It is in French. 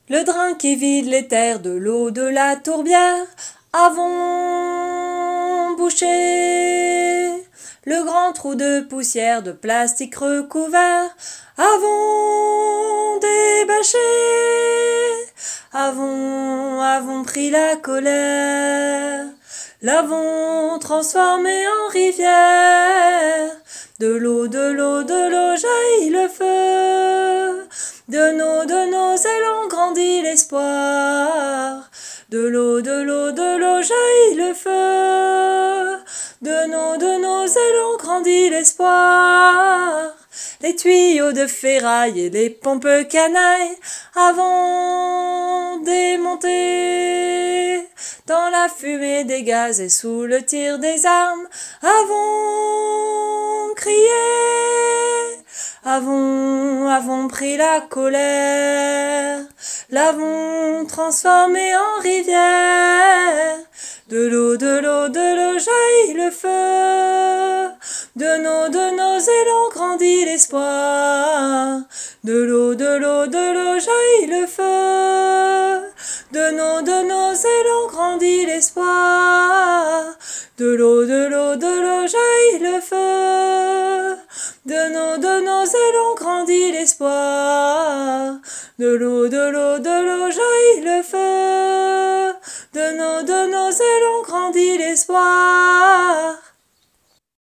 Le drain qui vide les terres de l'eau de la tourbière, avons bouché. Le grand trou de poussière de plastique recouvert, avons débâché. Avons pris la colère, l'avons transformée en rivière. De l'eau jaillit le feu. De nos ailes ont grandi l'espoir. De l'eau jaillit le feu. De nos ailes ont grandi l'espoir. Les tuyaux de ferraille et les pompes canailles avons démonté. Dans la fumée des gaz et sous le tir des armes, avons crié. Avons pris la colère, l'avons transformée en rivière. De l'eau jaillit le feu. De nos ailes ont grandi l'espoir. De l'eau jaillit le feu. De nos ailes ont grandi l'espoir. De l'eau jaillit le feu. De nos ailes ont grandi l'espoir. De l'eau jaillit le feu. De nos ailes ont grandi l'espoir.